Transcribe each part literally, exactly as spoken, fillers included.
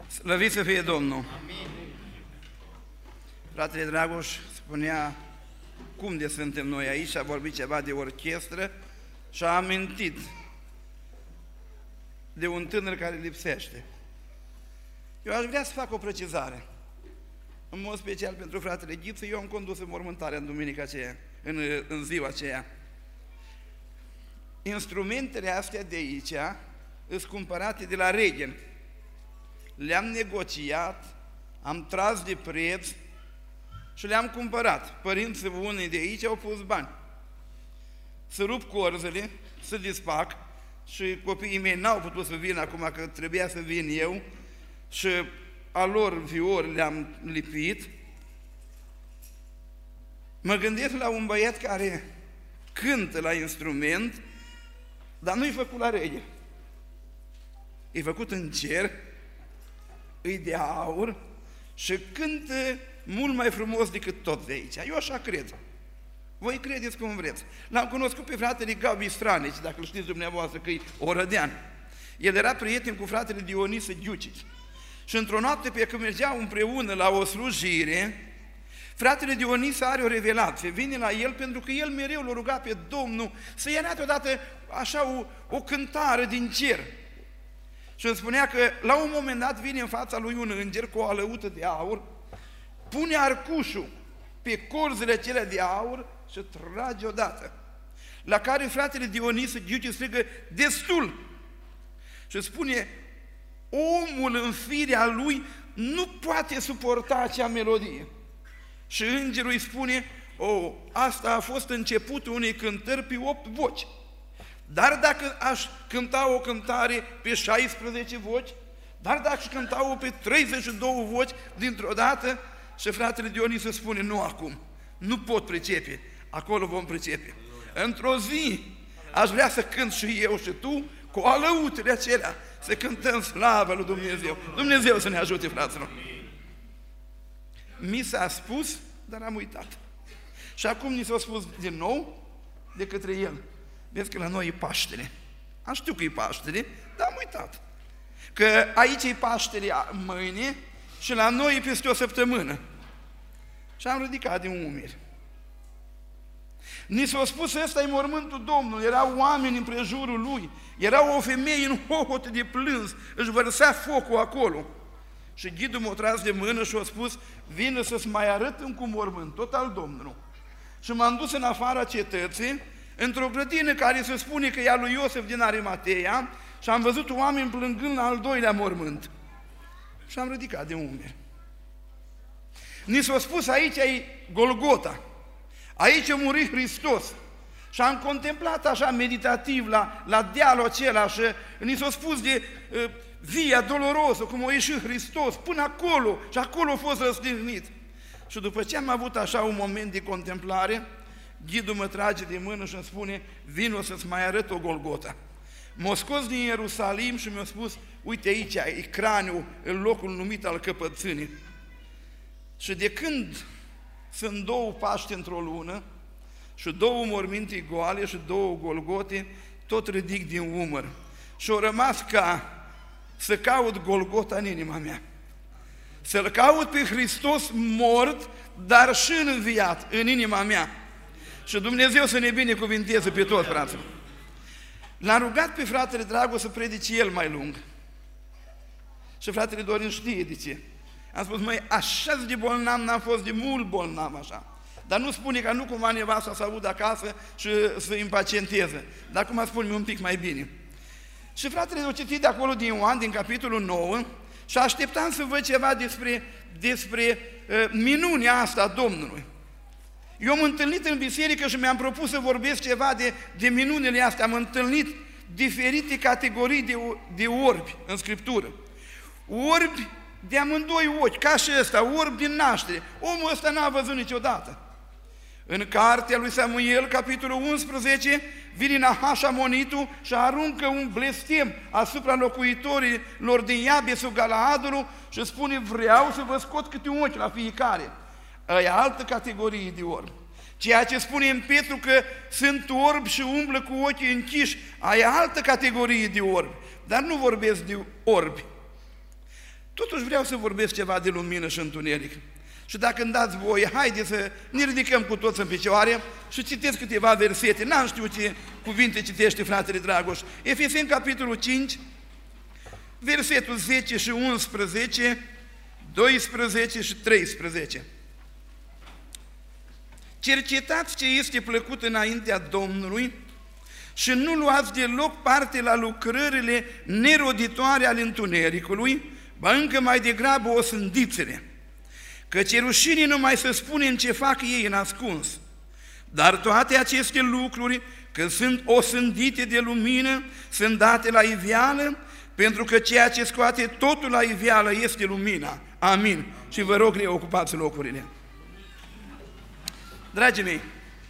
Slăvit să fie Domnul! Amin. Fratele Dragoș spunea cum de suntem noi aici, a vorbit ceva de orchestră și a amintit de un tânăr care lipsește. Eu aș vrea să fac o precizare, în mod special pentru fratele Ghiță. Eu am condus înmormântarea în duminica aceea, în, în ziua aceea. Instrumentele astea de aici sunt cumpărate de la Regen. Le-am negociat, am tras de preț și le-am cumpărat. Părinții unii de aici au pus bani. Să rup corzele, să desfac, și copiii mei n-au putut să vină acum, că trebuia să vin eu, și a lor viori le-am lipit. Mă gândesc la un băiat care cântă la instrument, dar nu-i făcut la Rege. E făcut în cer, îi de aur și cântă mult mai frumos decât tot de aici. Eu așa cred. Voi credeți cum vreți. L-am cunoscut pe fratele Gabi Stranici, dacă îl știți dumneavoastră că e orădean. El era prieten cu fratele Dionise Giucici. Și într-o noapte pe când mergeau împreună la o slujire, fratele Dionise are o revelație. Vine la el pentru că el mereu l-a rugat pe Domnul să-i arate odată așa o, o cântare din cer. Și îmi spunea că la un moment dat vine în fața lui un înger cu o alăută de aur, pune arcușul pe corzile acelea de aur și trage odată. La care fratele Dionise Giucici strigă, destul! Și spune, omul în firea lui nu poate suporta acea melodie. Și îngerul îi spune, oh, asta a fost începutul unei cântări pe opt voci. Dar dacă aș cânta o cântare pe șaisprezece voci, dar dacă aș cânta-o pe treizeci și două voci dintr-o dată, și fratele Dionise spune, nu acum, nu pot pricepe, acolo vom pricepe. Într-o zi aș vrea să cânt și eu și tu cu alăutele acelea, să cântăm slavă lui Dumnezeu. Dumnezeu să ne ajute, fraților. Mi s-a spus, dar am uitat. Și acum ni s-a spus din nou de către el. Vezi că la noi e Paștele. Am știu că e Paștele, dar am uitat. Că aici e Paștele mâine și la noi e peste o săptămână. Și am ridicat din umeri. Ni s-a spus, ăsta e mormântul Domnului, erau oameni în prejurul lui, era o femeie în hohote de plâns, își vărsa focul acolo. Și ghidul m-a tras de mână și a spus, vină să-ți mai arăt încă un mormânt, tot al Domnului. Și m-am dus în afara cetății, într-o grădină care se spune că e a lui Iosif din Arimatea, și am văzut oameni plângând la al doilea mormânt. Și am ridicat de umeri. Ni s-a spus, aici e Golgota, aici a murit Hristos. Și am contemplat așa meditativ la, la dealul acela și ni s-a spus de uh, via dolorosă, cum a ieșit Hristos, până acolo, și acolo a fost răstignit. Și după ce am avut așa un moment de contemplare, ghidul mă trage de mână și îmi spune, vino să-ți mai arăt o Golgota. M-a scos din Ierusalim și mi-a spus, uite aici e craniul în locul numit al căpățânii. Și de când sunt două Paști într-o lună și două morminte goale și două Golgote, tot ridic din umăr. Și a rămas ca să caut Golgota în inima mea. Să-L caut pe Hristos mort, dar și înviat în inima mea. Și Dumnezeu să ne binecuvinteze pe toți, fraților. L-am rugat pe fratele Dragoș să predice el mai lung. Și fratele Dorin știe de ce. Am spus, măi, așa de bolnav n-am fost, de mult bolnav așa. Dar nu spune că nu cumva nevasta să audă acasă și să impacienteze. Dar acum spune-mi un pic mai bine. Și fratele a citit de acolo din Ioan, din capitolul nouă, și așteptam să văd ceva despre, despre uh, minunea asta a Domnului. Eu am întâlnit în biserică și mi-am propus să vorbesc ceva de, de minunile astea. Am întâlnit diferite categorii de, de orbi în Scriptură. Orbi de amândoi ochi, ca și ăsta, orb din naștere. Omul ăsta n-a văzut niciodată. În cartea lui Samuel, capitolul unsprezece, vine Nahaș Amonitul și aruncă un blestem asupra locuitorilor din Iabesul Galaadului și spune, vreau să vă scot câte un ochi la fiecare. E altă categorie de orbi. Ceea ce spune în Petru că sunt orbi și umblă cu ochii închiși, aia e altă categorie de orbi. Dar nu vorbesc de orbi. Totuși vreau să vorbesc ceva de lumină și întuneric. Și dacă îmi dați voie, haideți să ne ridicăm cu toți în picioare și citesc câteva versete. N-am știut ce cuvinte citește fratele Dragoș. Efeseni, capitolul cinci, versetul zece și unsprezece, doisprezece și treisprezece. Cercetați ce este plăcut înaintea Domnului și nu luați deloc parte la lucrările neroditoare ale întunericului, ba încă mai degrabă o sândițele, căci e rușine numai să spunem ce fac ei în ascuns. Dar toate aceste lucruri, că sunt osândite de lumină, sunt date la iveală, pentru că ceea ce scoate totul la iveală este lumina. Amin. Și vă rog, reocupați locurile. Dragii mei,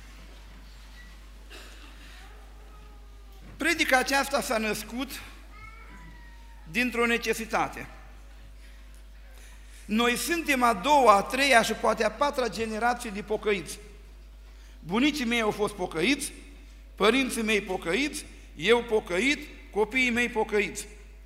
predica aceasta s-a născut dintr-o necesitate. Noi suntem a doua, a treia și poate a patra generație de pocăiți. Bunicii mei au fost pocăiți, părinții mei pocăiți, eu pocăit, copiii mei pocăiți.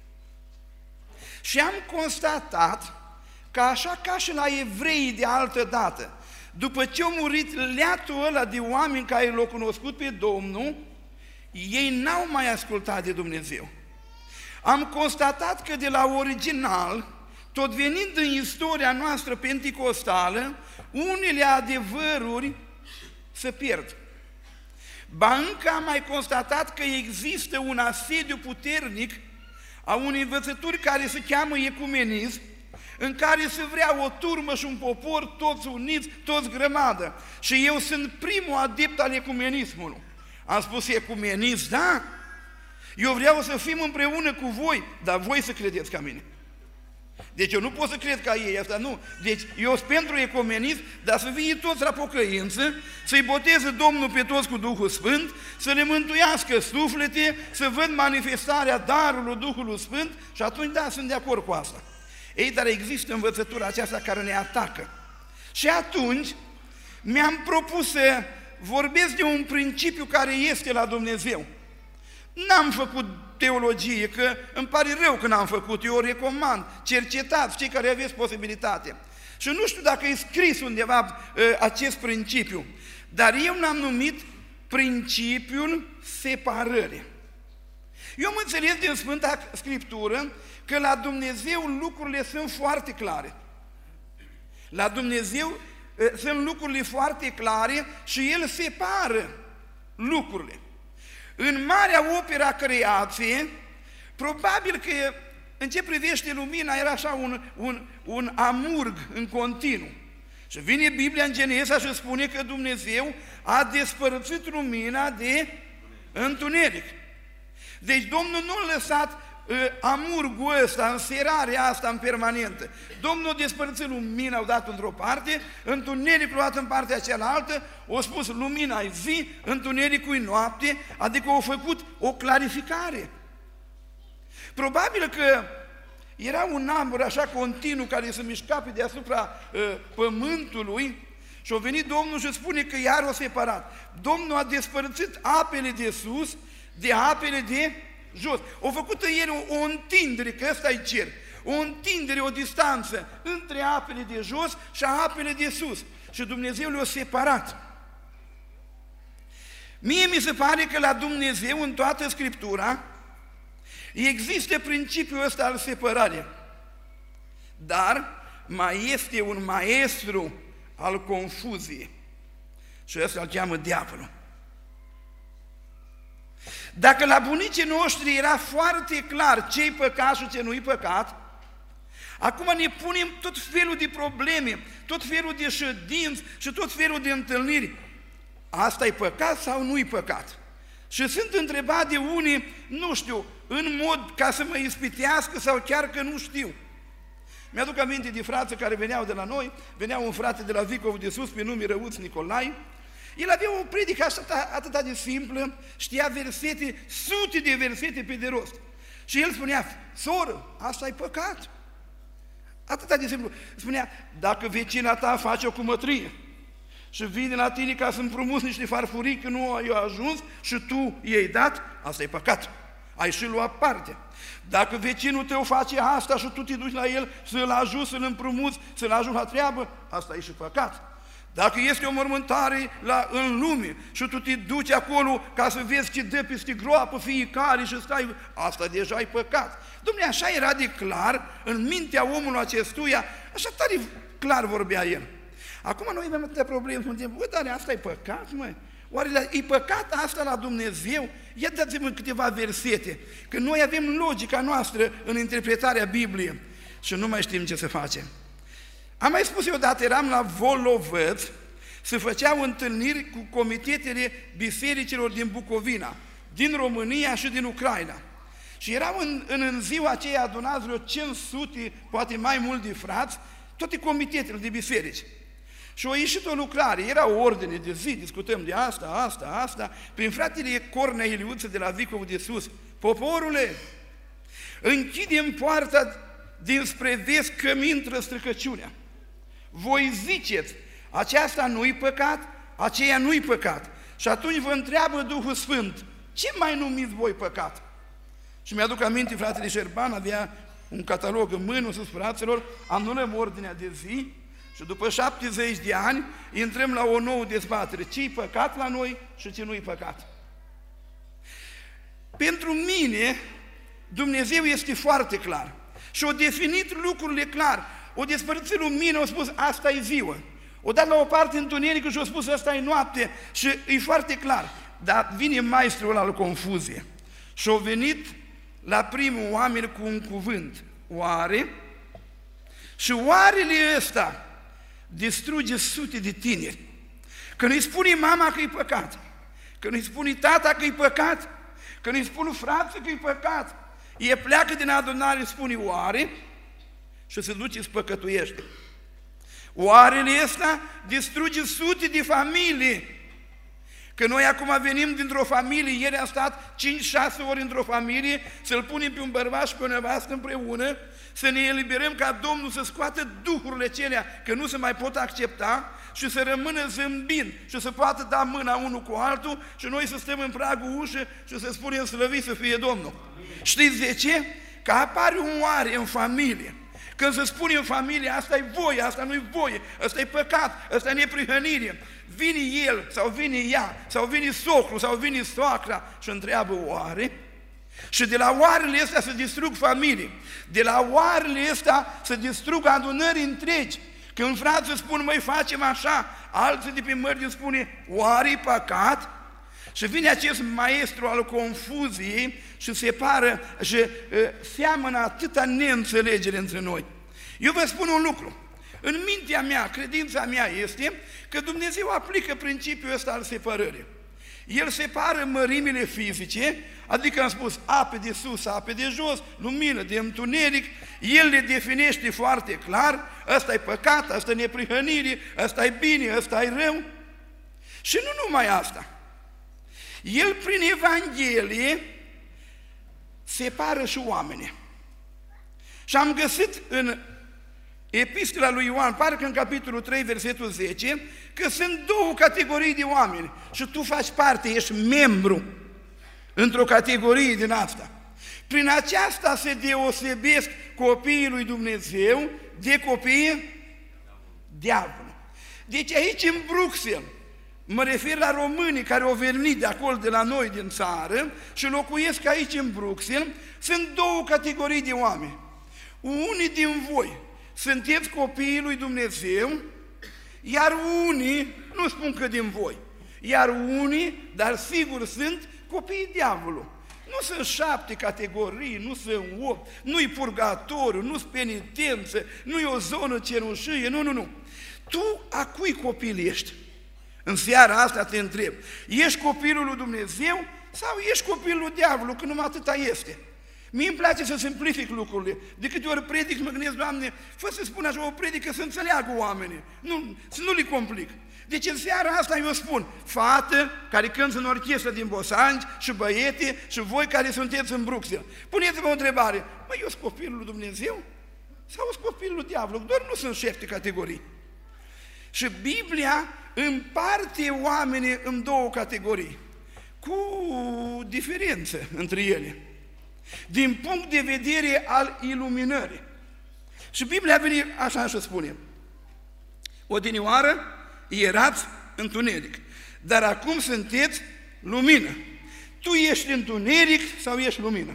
Și am constatat că așa ca și la evreii de altă dată, după ce au murit leatul ăla de oameni care l-au cunoscut pe Domnul, ei n-au mai ascultat de Dumnezeu. Am constatat că de la original, tot venind în istoria noastră penticostală, unele adevăruri se pierd. Ba încă am mai constatat că există un asediu puternic a unei învățături care se cheamă ecumenism, în care se vrea o turmă și un popor, toți uniți, toți grămadă. Și eu sunt primul adept al ecumenismului. Am spus ecumenism, da? Eu vreau să fim împreună cu voi, dar voi să credeți ca mine. Deci eu nu pot să cred ca ei, asta nu. Deci eu sunt pentru ecumenism, dar să fie toți la pocăință, să-i boteze Domnul pe toți cu Duhul Sfânt, să le mântuiască suflete, să văd manifestarea darului Duhului Sfânt și atunci da, sunt de acord cu asta. Ei, dar există învățătura aceasta care ne atacă. Și atunci mi-am propus să vorbesc de un principiu care este la Dumnezeu. N-am făcut teologie, că îmi pare rău că n-am făcut, eu o recomand, cercetați cei care aveți posibilitate. Și nu știu dacă e scris undeva acest principiu, dar eu l-am numit principiul separării. Eu am înțeles din Sfânta Scriptură că la Dumnezeu lucrurile sunt foarte clare. La Dumnezeu sunt lucrurile foarte clare și El separă lucrurile. În marea opera creației, probabil că în ce privește lumina era așa un, un, un amurg în continuu. Și vine Biblia în Genesa și spune că Dumnezeu a despărțit lumina de întuneric. Deci Domnul nu a lăsat uh, amurgul ăsta, înserarea asta în permanentă. Domnul a despărțit lumina, o dat într-o parte, întunericul a dat în partea cealaltă, a spus lumina e zi, întunericul e noapte, adică a făcut o clarificare. Probabil că era un amur așa continuu care se mișca pe deasupra uh, pământului și a venit Domnul și spune că iar o separat. Domnul a despărțit apele de sus de apele de jos. O făcut în el o, o întindere, că ăsta e cer, o întindere, o distanță între apele de jos și apele de sus. Și Dumnezeu le-a separat. Mie mi se pare că la Dumnezeu, în toată Scriptura, există principiul ăsta al separării. Dar mai este un maestru al confuziei. Și ăsta îl cheamă diavolul. Dacă la bunicii noștri era foarte clar ce-i păcat și ce nu-i păcat, acum ne punem tot felul de probleme, tot felul de ședinți și tot felul de întâlniri. Asta-i păcat sau nu-i păcat? Și sunt întrebat de unii, nu știu, în mod ca să mă ispitească sau chiar că nu știu. Mi-aduc aminte de frații care veneau de la noi, venea un frate de la Vicov de Sus, pe nume Răuț Nicolai. El avea o predică atâta, atâta de simplă, știa versete, sute de versete pe de rost. Și el spunea, soră, asta e păcat. Atâta de simplu. Spunea, dacă vecina ta face o cumătrie și vine la tine ca să împrumuți niște farfurii că nu i-au ajuns și tu i-ai dat, asta e păcat. ai și luat parte. Dacă vecinul tău face asta și tu te duci la el să-l ajuți, să-l împrumuți, să-l ajuți la treabă, asta e și păcat. Dacă este o mormântare la, în lume și tu te duci acolo ca să vezi ce dă peste groapă fiecare și stai, asta deja e păcat. Dom'le, așa era de clar în mintea omului acestuia, așa tare clar vorbea el. Acum noi avem atâtea probleme, spunem, bă, dar asta e păcat, măi? Oare e păcat asta la Dumnezeu? Ia dați-mă câteva versete, că noi avem logica noastră în interpretarea Bibliei și nu mai știm ce să facem. Am mai spus eu odată, eram la Volovăț, se făceau întâlniri cu comitetele bisericilor din Bucovina, din România și din Ucraina. Și erau în, în, în ziua aceea adunați vreo cinci sute, poate mai mult de frați, toate comitetele de biserici. Și au ieșit o lucrare, era o ordine de zi, discutăm de asta, asta, asta, prin fratele Cornea Iliuță de la Vicov de Sus. Poporule, închidem poarta dinspre vest că mi intră stricăciunea. Voi ziceți, aceasta nu-i păcat, aceea nu-i păcat. Și atunci vă întreabă Duhul Sfânt, ce mai numiți voi păcat? Și mi-aduc aminte, fratele Șerban avea un catalog în mână, sus fraților, anulăm ordinea de zi și după șaptezeci de ani intrăm la o nouă dezbatere. Ce-i păcat la noi și ce nu-i păcat? Pentru mine, Dumnezeu este foarte clar și a definit lucrurile clar. O despărțit lumină, a spus, asta e ziua. O dat la o parte întunerică și a spus, asta e noapte și e foarte clar. Dar vine maestrul al confuzie și a venit la primul oameni cu un cuvânt. Oare? Și oarele ăsta distruge sute de tineri. Când îi spune mama că e păcat, când îi spune tata că e păcat, când îi spune frații că e păcat, e pleacă din adunare, îi spune oare și se duce să păcătuiește. Oarele ăsta distruge sute de familii. Că noi acum venim dintr-o familie, ieri am stat cinci șase ori într-o familie, să-l punem pe un bărbat și pe o nevastă împreună, să ne eliberăm ca Domnul să scoată duhurile celea, că nu se mai pot accepta și să rămână zâmbind și să poată da mâna unul cu altul și noi să stăm în pragul ușă și să spunem slăvit să fie Domnul. Știți de ce? Că apare un oare în familie. Când se spune în familie, asta e voie, asta nu e voie, asta e păcat, asta e neprihănire, vine el sau vine ea, sau vine socrul, sau vine soacra și întreabă oare? Și de la oarele astea se distrug familii, de la oarele astea se distrug adunări întregi. Când frații spun, măi, facem așa, alții de pe mărgini spune, oare-i păcat? Și vine acest maestru al confuziei și separă și uh, seamănă atâta neînțelegere între noi. Eu vă spun un lucru. În mintea mea, credința mea este că Dumnezeu aplică principiul ăsta al separării. El separă mărimile fizice, adică am spus ape de sus, ape de jos, lumină de întuneric, El le definește foarte clar, ăsta e păcat, ăsta e neprihănire, ăsta e bine, ăsta e rău. Și nu numai asta. El prin Evanghelie separă și oamenii. Și am găsit în Epistola lui Ioan, parcă în capitolul trei, versetul zece, că sunt două categorii de oameni și tu faci parte, ești membru într-o categorie din asta. Prin aceasta se deosebesc copiii lui Dumnezeu de copiii diavolului. Deci aici în Bruxelles, mă refer la românii care au venit de acolo, de la noi, din țară, și locuiesc aici în Bruxelles, sunt două categorii de oameni. Unii din voi sunteți copiii lui Dumnezeu, iar unii, nu spun că din voi, iar unii, dar sigur sunt, copiii diavolului. Nu sunt șapte categorii, nu sunt opt, nu-i purgatoriu, nu-s penitență, nu-i o zonă cenușie, nu, nu, nu. Tu a cui copil ești? În seara asta te întreb, ești copilul lui Dumnezeu sau ești copilul lui diavolului, că numai atâta este? Mie îmi place să simplific lucrurile. De câte ori predic, mă gândesc, Doamne, fă să spun așa o predică să înțeleagă oamenii, nu, să nu li complic. Deci în seara asta eu spun, fată care cântă în orchestră din Bosanci și băiete și voi care sunteți în Bruxelles. Puneți-vă o întrebare, măi, eu sunt copilul lui Dumnezeu sau sunt copilul lui diavolului? Doar nu sunt șapte categorii. Și Biblia împarte oamenii în două categorii, cu diferență între ele. din punct de vedere al iluminării. Și Biblia vine așa și spune: odinioară erați întuneric, dar acum sunteți lumină. Tu ești întuneric sau ești lumină?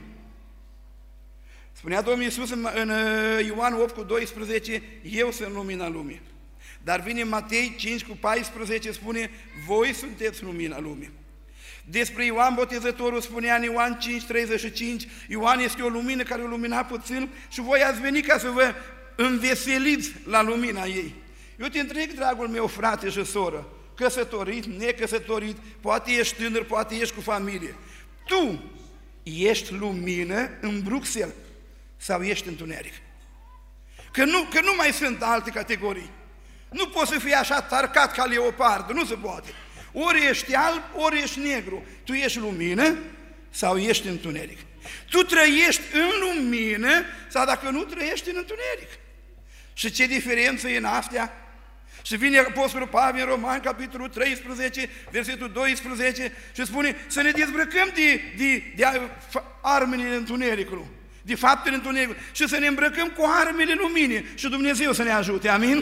Spunea Domnul Iisus în, în Ioan opt cu doisprezece, eu sunt lumina lumii. Dar vine Matei cinci cu paisprezece, spune, voi sunteți lumina lumii. Despre Ioan Botezătorul spunea în Ioan cinci treizeci și cinci, Ioan este o lumină care o lumina puțin și voi ați venit ca să vă înveseliți la lumina ei. Eu te întreg, dragul meu frate și soră, căsătorit, necăsătorit, poate ești tânăr, poate ești cu familie. Tu ești lumină în Bruxelles sau ești întuneric? Că nu, că nu mai sunt alte categorii. Nu poți să fii așa tarcat ca leopard, nu se poate. Ori ești alb, ori ești negru. Tu ești lumină sau ești întuneric? Tu trăiești în lumină sau dacă nu trăiești în întuneric? Și ce diferență e în astea? Și vine Apostolul Pavel în Romani, capitolul treisprezece, versetul doisprezece și spune să ne dezbrăcăm de, de, de armele întunericului, de faptele întunericului și să ne îmbrăcăm cu armele luminii și Dumnezeu să ne ajute, amin?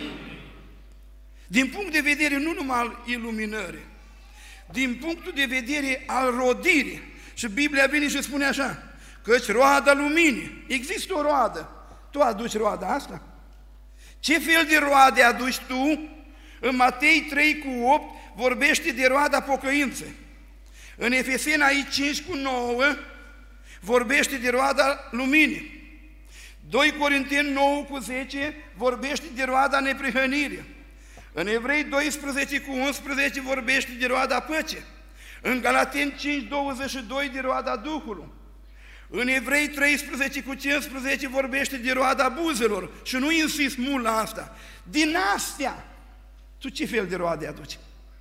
Din punct de vedere nu numai al iluminării, din punctul de vedere al rodirii. Și Biblia vine și spune așa, căci roada luminii, există o roadă, tu aduci roada asta? Ce fel de roade aduci tu? În Matei trei cu opt vorbește de roada pocăinței. În Efeseni aici cinci cu nouă vorbește de roada luminii. doi Corinteni nouă cu zece vorbește de roada neprihănirii. În Evrei doisprezece cu unsprezece vorbește de roada păcii. În Galateni cinci douăzeci și doi de roada Duhului. În Evrei treisprezece cu cincisprezece vorbește de roada buzelor și nu insist mult la asta. Din astea, tu ce fel de roade aduci?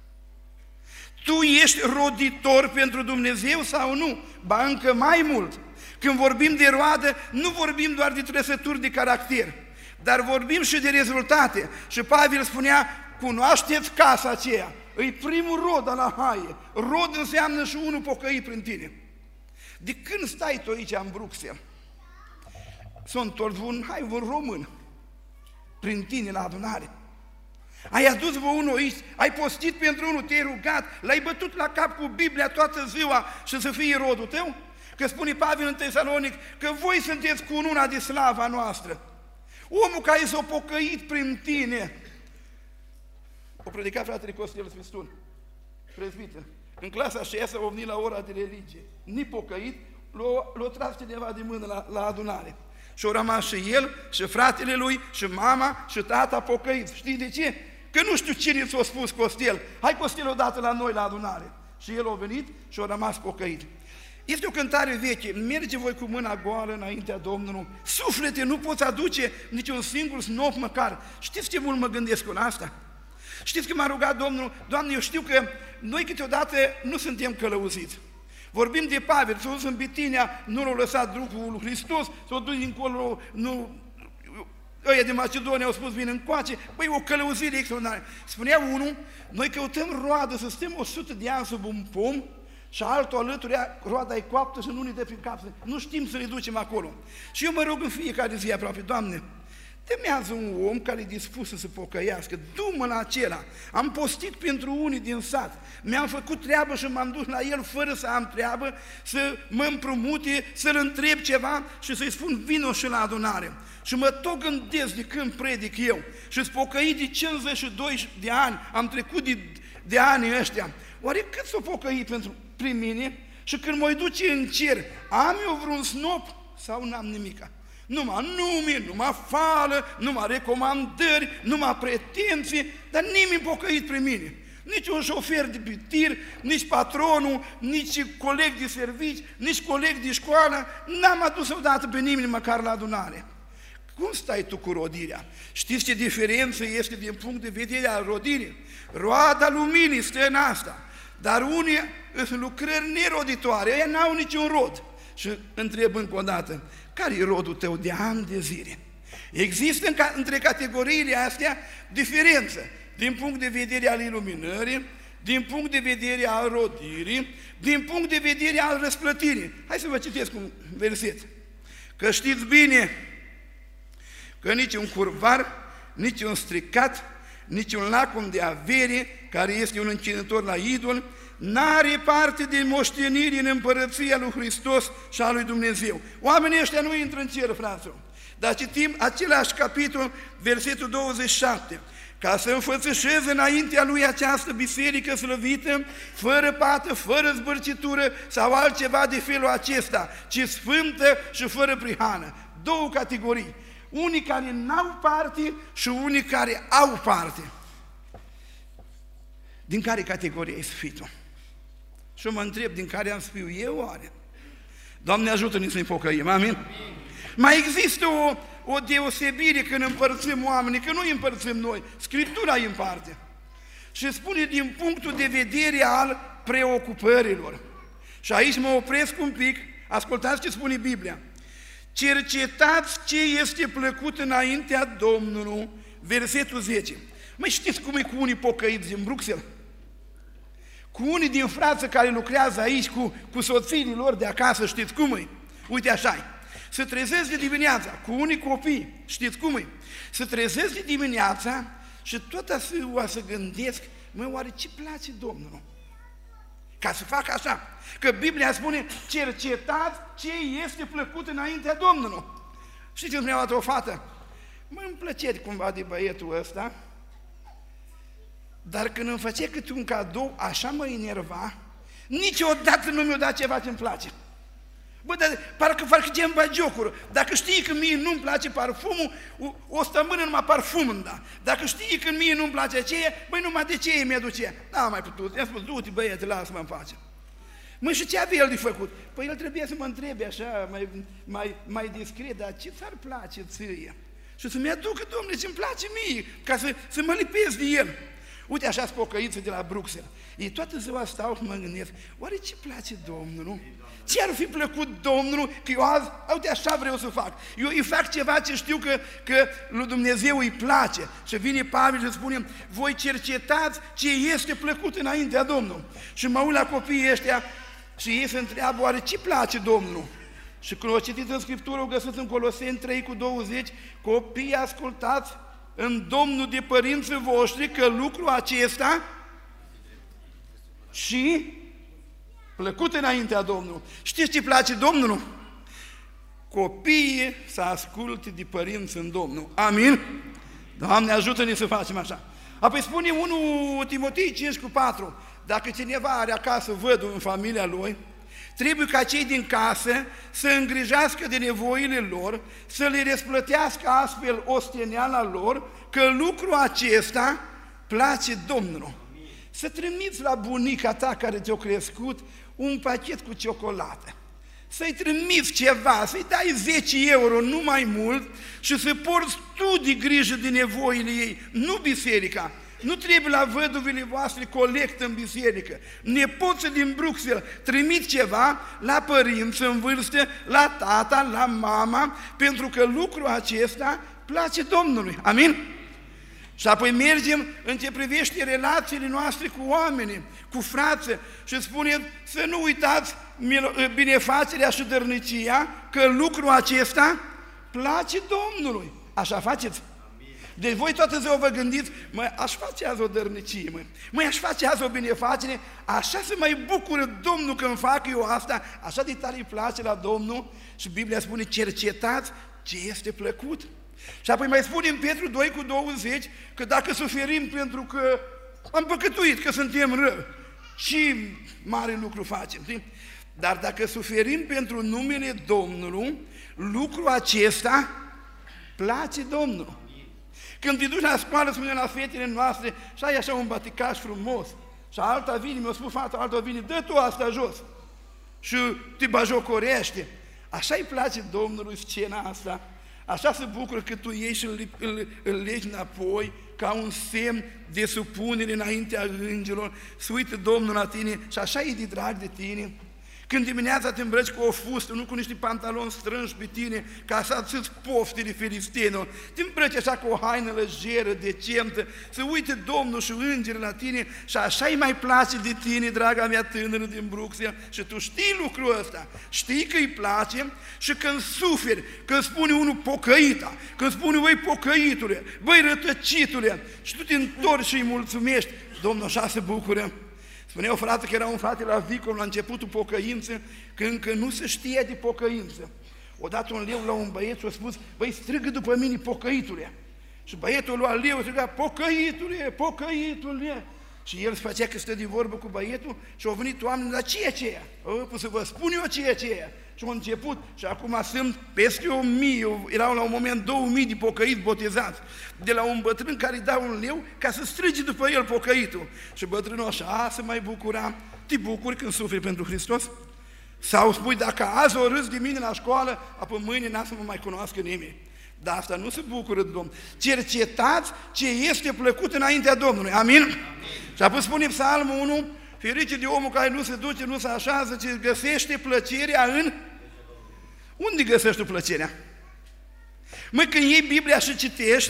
Tu ești roditor pentru Dumnezeu sau nu? Ba încă mai mult. Când vorbim de roadă, nu vorbim doar de trăsături de caracter, dar vorbim și de rezultate. Și Pavel spunea, cunoașteți casa aceea, e primul rod al la haie. Rod înseamnă și unul pocăit prin tine. De când stai tu aici în Bruxelles? S-a întors un, hai, un român prin tine la adunare. Ai adus vă unul aici, ai postit pentru unul, te-ai rugat, l-ai bătut la cap cu Biblia toată ziua și să fie rodul tău? Că spune Pavel în Tesalonic că voi sunteți cununa de slava noastră. Omul care s-a pocăit prin tine. O predicat fratele Costel Sfistun, prezbită. În clasa șase a venit la ora de religie. Ni pocăit, l-a tras cineva de mână la, la adunare. Și au rămas și el, și fratele lui, și mama, și tata pocăit. Știi de ce? Că nu știu cine ți-a spus Costel. Hai Costel odată la noi la adunare. Și el a venit și a rămas pocăit. Este o cântare veche, merge voi cu mâna goală înaintea Domnului, suflete nu poți aduce niciun singur snop măcar. Știți ce mult mă gândesc în asta? Știți că m-a rugat Domnul, Doamne, eu știu că noi câteodată nu suntem călăuziți. Vorbim de Pavel, s-a dus în Bitinia, nu l-a lăsat Duhul lui Hristos, s-a dus dincolo, nu, ăia de Macedonia au spus, vin încoace, băi, o călăuzire extraordinară. Spunea unul, noi căutăm roadă să stăm o sută de ani sub un pom și altul alături, roada e coaptă și nu ne dă prin cap, nu știm să ne ducem acolo. Și eu mă rog în fiecare zi aproape, Doamne, temează un om care e dispus să se pocăiască, du-mă la acela. Am postit pentru unii din sat, mi-am făcut treabă și m-am dus la el fără să am treabă, să mă împrumute, să-l întreb ceva și să-i spun vino și la adunare. Și mă tot gândesc de când predic eu și-s pocăit de cincizeci și doi de ani, am trecut de, de ani ăștia. Oare cât s-o pocăit pentru, prin mine? Și când mă duce în cer, am eu vreun snop sau n-am nimica? Numai nume, numai fală, numai recomandări, numai pretenții, dar nimeni pocăit prin mine. Nici un șofer de tir, nici patronul, nici coleg de servici, nici coleg de școală, n-am adus odată pe nimeni măcar la adunare. Cum stai tu cu rodirea? Știți ce diferență este din punct de vedere al rodirii? Roada luminii stă în asta, dar unii sunt lucrări neroditoare, ei n-au niciun rod. Și întreb încă o dată, care e rodul tău de ani de zile? Există între categoriile astea diferență din punct de vedere al iluminării, din punct de vedere al rodirii, din punct de vedere al răsplătirii. Hai să vă citesc un verset. Că știți bine că nici un curvar, nici un stricat, nici un lacom de avere, care este un închinător la idol, n-are parte de moștenire în împărăția lui Hristos și a lui Dumnezeu. Oamenii ăștia nu intră în cer, fraților. Dar citim același capitol, versetul douăzeci și șapte. Ca să înfățișeze înaintea lui această biserică slăvită, fără pată, fără zbârcitură sau altceva de felul acesta, ci sfântă și fără prihană. Două categorii. Unii care n-au parte și unii care au parte. Din care categorie ai să fii tu? Și mă întreb, din care am să fiu eu oare? Doamne, ajută-ne să ne pocăim, amin? Amin. Mai există o, o deosebire când împărțim oamenii, că nu îi împărțim noi, Scriptura îi împarte. Și spune din punctul de vedere al preocupărilor. Și aici mă opresc un pic, ascultați ce spune Biblia. Cercetați ce este plăcut înaintea Domnului, versetul zece. Măi, știți cum e cu unii pocăiți din Bruxelles? Cu unii din frață care lucrează aici, cu, cu soțiile lor de acasă, știți cum e? Uite așa-i. Se trezesc de dimineața, cu unii copii, știți cum e? Se trezesc de dimineața și tot așa să gândesc, măi, oare ce place Domnului? Ca să fac așa, că Biblia spune, cercetați ce este plăcut înaintea Domnului. Știți cum mi-a luat o fată? Mă, îmi plăcea cumva de băietul ăsta, dar când îmi făcea câte un cadou, așa mă enerva, niciodată nu mi-a dat ceva ce-mi place. Bă, dar parcă fac gen bagiocură. Dacă știi că mie nu-mi place parfumul, o, o stămână numai parfum îmi da. Dacă știi că mie nu-mi place aceea, băi, numai de ce mi-aduce? N-am mai putut. I-am spus, du-te, băiete, lasă-mă în pace. Mă, și ce avea el de făcut? Păi el trebuia să mă întrebe așa, mai, mai, mai discret, dar ce ți-ar place ție? Și să-mi aducă, Domnule, ce-mi place mie, ca să, să mă lipesc de el. Uite, așa sunt pocăiță de la Bruxelles. Ei toată ziua stau și mă gândesc, oare ce place Domnului? Ce ar fi plăcut Domnului că eu azi, uite, așa vreau să fac. Eu îi fac ceva ce știu că, că lui Dumnezeu îi place. Și vine Pavel și spune, voi cercetați ce este plăcut înaintea Domnului. Și mă uit la copiii ăștia și ei se întreabă, oare ce place Domnului? Și când o citiți în Scriptură, o găsiți în Coloseni trei cu douăzeci, copiii, ascultați în Domnul de părinții voștri că lucrul acesta și plăcut înaintea Domnului. Știți ce place Domnului? Copiii să asculte de părinți în Domnul. Amin? Doamne, ajută-ne să facem așa. Apoi spune întâi Timotei cinci cu patru, dacă cineva are acasă vădul în familia lui, trebuie ca cei din casă să îngrijească de nevoile lor, să le răsplătească astfel osteneala lor, că lucrul acesta place Domnului. Să trimiți la bunica ta care te-a crescut un pachet cu ciocolată. Să-i trimiți ceva, să-i dai zece euro, nu mai mult, și să porți tu de grijă de nevoile ei, nu biserica. Nu trebuie la văduvile voastre colectă în biserică. Nepoții din Bruxelles trimit ceva la părinți în vârstă, la tata, la mama, pentru că lucrul acesta place Domnului. Amin? Și apoi mergem în ce privește relațiile noastre cu oamenii, cu frații, și spunem să nu uitați binefacerea și dărnicia, că lucrul acesta place Domnului. Așa faceți? Deci voi toată ziua vă gândiți, măi, aș face azi o dărnicie, măi, măi, aș face azi o binefacere, așa se mai bucură Domnul când fac eu asta, așa de tare îi place la Domnul. Și Biblia spune, cercetați ce este plăcut. Și apoi mai spune în Petru doi cu douăzeci, că dacă suferim pentru că am păcătuit, că suntem răi, și mare lucru facem, știi? Dar dacă suferim pentru numele Domnului, lucrul acesta place Domnului. Când te duci la școală, spune la fetele noastre, și ai așa un baticaș frumos, și alta vine, mi-a spus fata, alta vine, dă tu asta jos, și te bajocorește. Așa îi place Domnului scena asta, așa se bucură că tu iei și îl, îl, îl legi înapoi, ca un semn de supunere înaintea îngerilor, să uită Domnul la tine și așa e de drag de tine. Când dimineața te îmbrăci cu o fustă, nu cu niște pantaloni strânși pe tine, ca să ați poftile filistenilor, te îmbrăci așa cu o haină lejeră, decentă, să uite Domnul și îngerii la tine și așa îi mai place de tine, draga mea tânără din Bruxelles, și tu știi lucrul ăsta, știi că îi place și când suferi, când spune unul pocăita, când spune băi pocăitule, băi rătăcitule, și tu te întorci și îi mulțumești, Domnul așa se bucură. Spunea o frate că era un frate la Vicom la începutul pocăință, că încă nu se știa de pocăință. Odată un leu la un băieț și a spus, băi, strigă după mine, pocăitule. Și băietul lua leu, striga, pocăitule, pocăitule. Și el se făcea că stă de vorbă cu băietul și au venit oamenii, dar ce e aceea? O, să vă spun eu ce e aceea. Și au început și acum sunt peste o mie, erau la un moment două mii de pocăiți botezați, de la un bătrân care îi dă un leu ca să strige după el pocăitul. Și bătrânul așa se mai bucura. Te bucuri când suferi pentru Hristos? Sau spui, dacă azi o râs de mine la școală, apoi mâine n-a să mă mai cunoască nimeni. Dar asta nu se bucură de Domnul. Cercetați ce este plăcut înaintea Domnului. Amin? Amin. Și apoi spune Psalmul unu, ferice de omul care nu se duce, nu se așează, ci găsește plăcerea în... Unde găsești tu plăcerea? Măi, când iei Biblia și citești,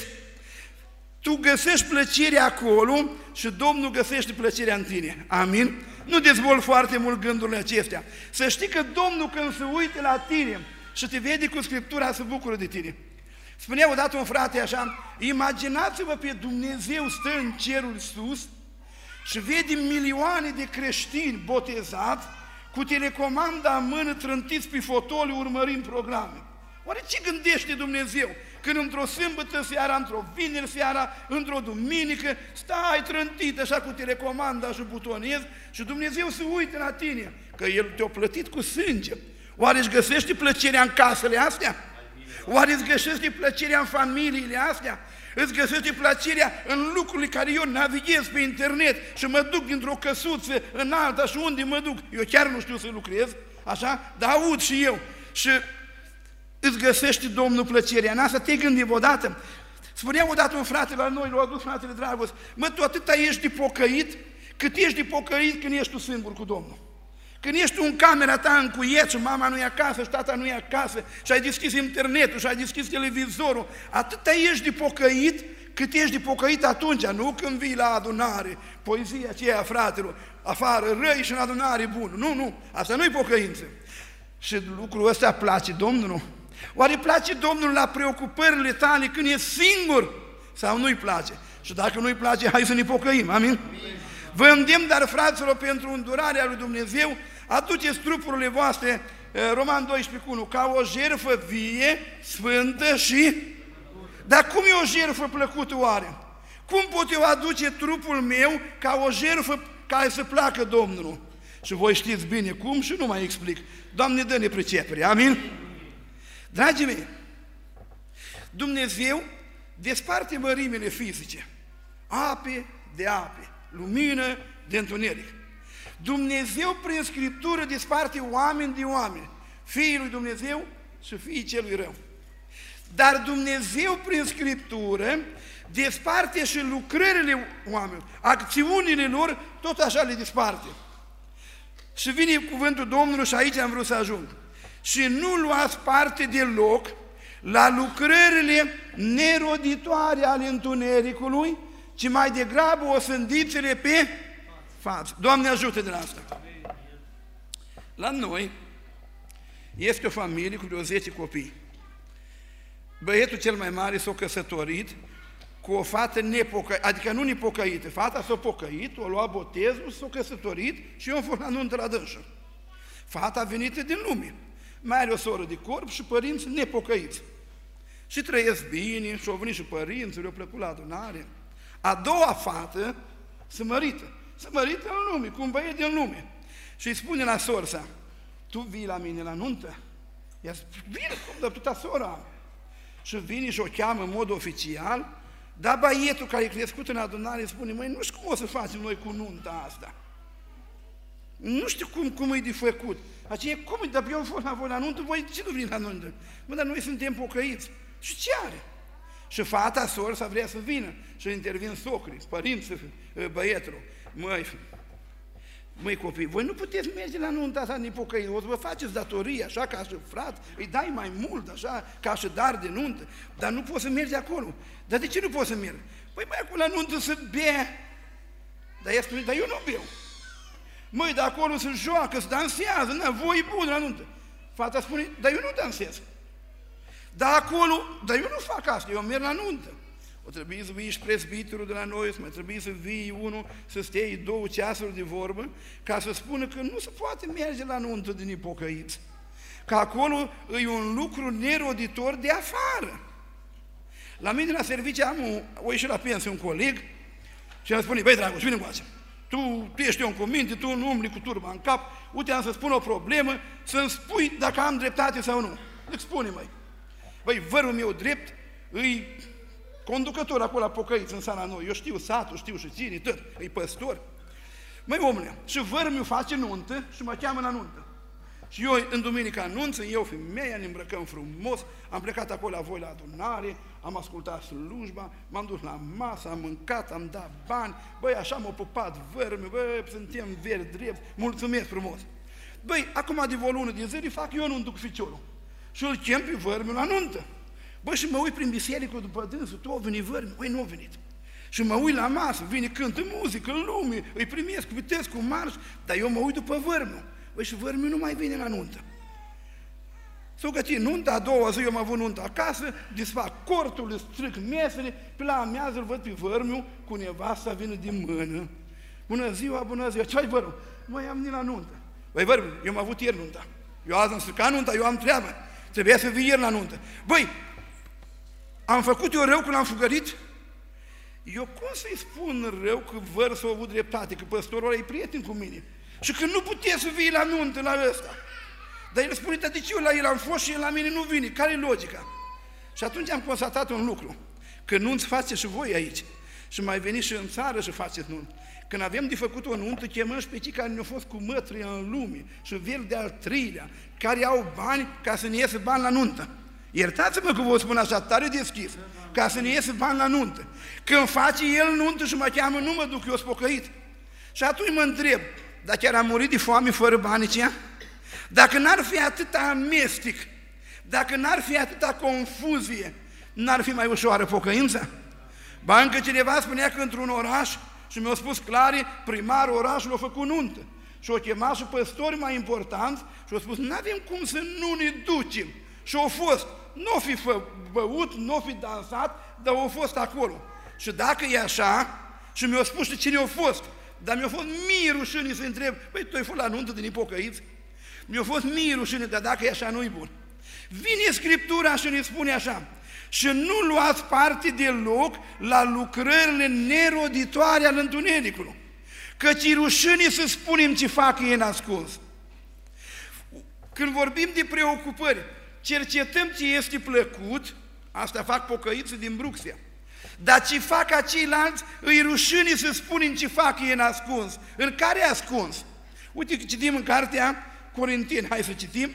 tu găsești plăcerea acolo și Domnul găsește plăcerea în tine. Amin? Nu dezvolt foarte mult gândurile acestea. Să știi că Domnul când se uită la tine și te vede cu Scriptura, se bucură de tine. Spunea odată un frate așa, imaginați-vă pe Dumnezeu stă în cerul sus și vede milioane de creștini botezați cu telecomanda în mână trântiți pe fotoliu urmărind programe. Oare ce gândește Dumnezeu? Când într-o sâmbătă seara, într-o vineri seara, într-o duminică, stai trântit așa cu telecomanda și butonezi și Dumnezeu se uită la tine, că El te-a plătit cu sânge. Oare își găsește plăcerea în casele astea? Oare îți găsește plăcerea în familiile astea? Îți găsește plăcerea în lucrurile care eu navighez pe internet și mă duc dintr-o căsuță în alta și unde mă duc? Eu chiar nu știu să lucrez, așa, dar aud și eu. Și îți găsește Domnul plăcerea în asta? Te-ai gândit odată? Spunea odată un frate la noi, l-a adus fratele Dragos, mă, tu atâta ești de pocăit, cât ești de pocăit când ești tu singur cu Domnul. Când ești tu în camera ta încuiet și mama nu e acasă și tata nu e acasă și ai deschis internetul și ai deschis televizorul, atâta ești de pocăit cât ești de pocăit atunci, nu când vii la adunare, poezia aceea, fratelor, afară răi și în adunare bun. Nu, nu, asta nu-i pocăință. Și lucrul ăsta place Domnului? Oare place Domnul la preocupările tale când e singur sau nu-i place? Și dacă nu-i place, hai să ne pocăim, amin? Amin. Vă îndemn, dar fraților, pentru îndurarea lui Dumnezeu, aduceți trupurile voastre, Roman doisprezece unu, ca o jertfă vie, sfântă și... Dar cum e o jertfă plăcută oare? Cum pot eu aduce trupul meu ca o jertfă care să placă Domnului? Și voi știți bine cum și nu mai explic. Doamne, dă-ne pricepere, amin? Dragii mei, Dumnezeu desparte mărimile fizice, ape de ape, lumină de întuneric. Dumnezeu prin Scriptură desparte oameni de oameni, fiii lui Dumnezeu și fiii celui rău. Dar Dumnezeu prin Scriptură desparte și lucrările oamenilor, acțiunile lor, tot așa le desparte. Și vine cuvântul Domnului și aici am vrut să ajung. Și nu luați parte deloc la lucrările neroditoare ale întunericului, ci mai degrabă osândiți-le pe față. Doamne ajută de la asta! La noi este o familie cu vreo zece copii. Băietul cel mai mare s-a căsătorit cu o fată nepocăită, adică nu nepocăită, fata s-a pocăit, o luat botezul, s-a căsătorit și eu am fost la nuntă la dânsă. Fata venită din lume, mai are o soră de corp și părinți nepocăiți. Și trăiesc bine, și-au venit și părinții, le-au plăcut la adunare. A doua fată se mărită, se mărită în lume, cu un băiet din lume. Și îi spune la soră sa, tu vii la mine la nuntă? Ea spune, vine, cum, dar tuta sora. Și vine și o cheamă în mod oficial, dar băietul care e crescut în adunare spune, măi, nu știu cum o să facem noi cu nunta asta. Nu știu cum, cum e de făcut. Aceea, cum e, dar eu am fost la voi la nuntă, voi ce nu vin la nuntă? Mă, dar noi suntem pocăiți. Și ce are? Și fata, soră, să vrea să vină. Și intervin socrii, părinții băietului. Măi, Măi copii, voi nu puteți merge la nunta asta nepocăiți, o să vă faceți datorie, așa ca și frat, îi dai mai mult, așa, ca și dar de nuntă, dar nu poți să mergi acolo. Dar de ce nu poți să mergi? Păi mai acolo la nuntă să bea. Dar ea spune, dar eu nu beau. Măi, de acolo se joacă, se dansează, na, voi buni la nuntă. Fata spune, dar eu nu dansez. Dar acolo, dar eu nu fac asta, eu merg la nuntă. O trebuie să vii și presbiterul de la noi, să mai trebuie să vii unul, să stai două ceasuri de vorbă, ca să spună că nu se poate merge la nuntă din nepocăiți. Că acolo e un lucru neroditor de afară. La mine la serviciu am o, o ieșit la pensie un coleg și îmi spune, băi Dragoș, vine încoace. Tu, tu ești om cu minte, tu nu umbli cu turba în cap, uite, am să spun o problemă, să-mi spui dacă am dreptate sau nu. Deci spune, măi. Băi, vărul meu drept, îi conducător acolo la pocăiți în sala noi, eu știu satul, știu și cine, tot, îi păstor. Măi, omule, și vărul meu face nuntă și mă cheamă la nuntă. Și eu în duminica anunță, eu, femeia, ne îmbrăcăm frumos, am plecat acolo la voi la adunare, am ascultat slujba, m-am dus la masă, am mâncat, am dat bani, băi, așa m-a pupat vărul meu, băi, suntem veri drept, mulțumesc frumos. Băi, acum de o lună de zile fac eu nuntă cu ficiorul și îl chem pe vărul meu la nuntă. Băi, și mă uit prin biserică după dânsul, tu, a venit vărul meu, băi, nu a venit. Și mă uit la masă, vine, cântă muzică, în lume, îi primesc, vitesc cu marș, dar eu mă uit după vărul meu. Băi, și vărul meu nu mai vine la nuntă. S-o gătit nunta, a doua zi eu am avut nuntă acasă, desfac cortul, îl stric mesele, pe la amiază îl văd pe vărul meu cu nevasta vină din mână. Bună ziua, bună ziua, ce-ai vărul? Măi, am venit la nuntă. Băi, vărul meu, eu am avut ieri nunta. Eu azi am stricat nunta, eu am treabă. Trebuia să vii ieri la nuntă. Băi, am făcut eu rău când am fugărit? Eu cum să-i spun rău că văr s-a avut dreptate, că păstorul ăla e prieten cu mine? Și că nu puteți să vii la nuntă la ăsta. Dar el spune, dar de ce eu la el am fost și el la mine nu vine? Care-i logica? Și atunci am constatat un lucru, că nunți faceți și voi aici. Și mai veniți și în țară și faceți nuntă. Când avem de făcut o nuntă, chemăm și pe cei care ne-au fost cu mătri în lume și veri de al treilea, care au bani ca să ne iese bani la nuntă. Iertați-mă că vă spun așa tare deschis, ca să ne iese bani la nuntă. Când face el nuntă și mă cheamă, nu mă duc, eu sunt pocăit. Și atunci mă întreb, dar chiar am murit de foame fără bani aceia? Dacă n-ar fi atâta amestec, dacă n-ar fi atâta confuzie, n-ar fi mai ușoară pocăința? Ba încă cineva spunea că într-un oraș, și mi-a spus clar, primarul orașului a făcut nuntă. Și o chema și păstori mai importanți și au spus, n-avem cum să nu ne ducem. Și au fost, nu o fi băut, nu o fi dansat, dar au fost acolo. Și dacă e așa, și mi-a spus și cine a fost, dar mi-a fost mie rușine să întreb, păi tu ai fost la nuntă din nepocăiți? Mi-a fost mie rușine, dar dacă e așa, nu-i bun. Vine Scriptura și ne spune așa, și nu luați parte deloc la lucrările neroditoare ale întunericului, căci e rușine să spunem ce fac ei în ascuns. Când vorbim de preocupări, cercetăm ce este plăcut, asta fac pocăiții din Bruxelles, dar ce fac aceilalți, îi rușine să spunem ce fac ei în ascuns. În care e ascuns? Uite că citim în cartea Corinteni, hai să citim,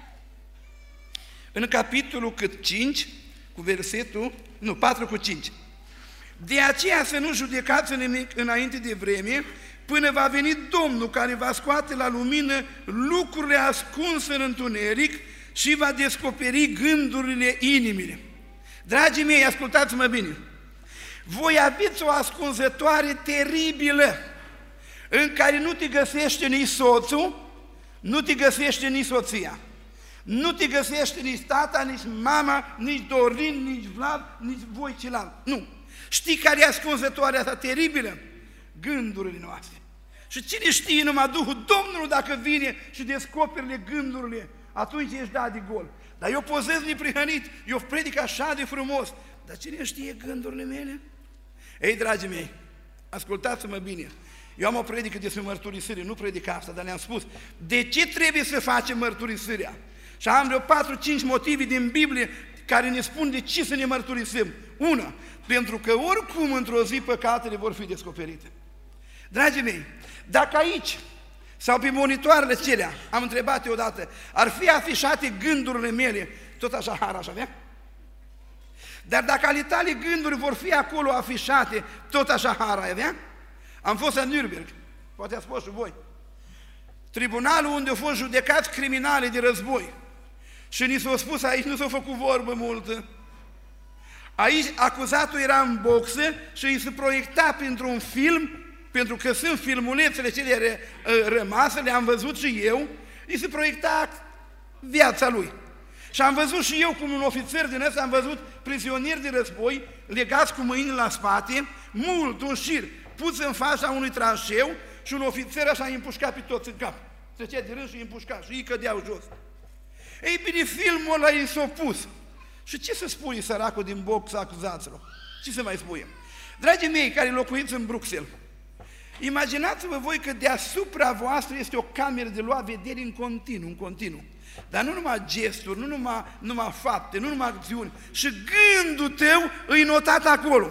în capitolul cât cinci, cu versetul, nu, patru cu cinci. De aceea să nu judecați nimic înainte de vreme, până va veni Domnul care va scoate la lumină lucrurile ascunse în întuneric și va descoperi gândurile inimile. Dragii mei, ascultați-mă bine, voi aveți o ascunzătoare teribilă în care nu te găsește nici soțul, nu te găsește nici soția, nu te găsește nici tata, nici mama, nici Dorin, nici Vlad, nici voi celălalt. Nu. Știi care e ascunzătoarea asta teribilă? Gândurile noastre. Și cine știe numai Duhul Domnului dacă vine și descoperile gândurile, atunci ești dat de gol. Dar eu pozez neprihănit, eu predic așa de frumos, dar cine știe gândurile mele? Ei, dragii mei, ascultați-mă bine, eu am o predică despre mărturisire, nu predic asta, dar le-am spus, de ce trebuie să facem mărturisirea? Și am vreo patru cinci motive din Biblie care ne spun de ce să ne mărturisim. Una, pentru că oricum într-o zi păcatele vor fi descoperite. Dragii mei, dacă aici sau pe monitoarele celea, am întrebat eu odată, ar fi afișate gândurile mele, tot așa har aș avea? Dar dacă ale tale gânduri vor fi acolo afișate, tot așa har ai avea? Am fost la Nürnberg, poate ați fost și voi. tribunalul unde au fost judecați criminale de război. Și ni s-a spus, aici nu s-a făcut vorbă multă. Aici acuzatul era în boxă și îi se proiecta printr-un film, pentru că sunt filmulețele cele rămase, le-am văzut și eu, îi se proiecta viața lui. Și am văzut și eu cum un ofițer din ăsta, am văzut prizonieri de război, legați cu mâinile la spate, mult, un șir, pus în fața unui tranșeu și un ofițer așa îi împușca pe toți în cap. Trecea de rând și îi împușca și îi cădeau jos. Ei bine, filmul ăla i s-a pus. Și ce să spui săracul din box acuzaților? Ce să mai spui? Dragii mei care locuiți în Bruxelles, imaginați-vă voi că deasupra voastră este o cameră de luat vedere în continuu, în continuu. Dar nu numai gesturi, nu numai, numai fapte, nu numai acțiuni, și gândul tău îi notat acolo.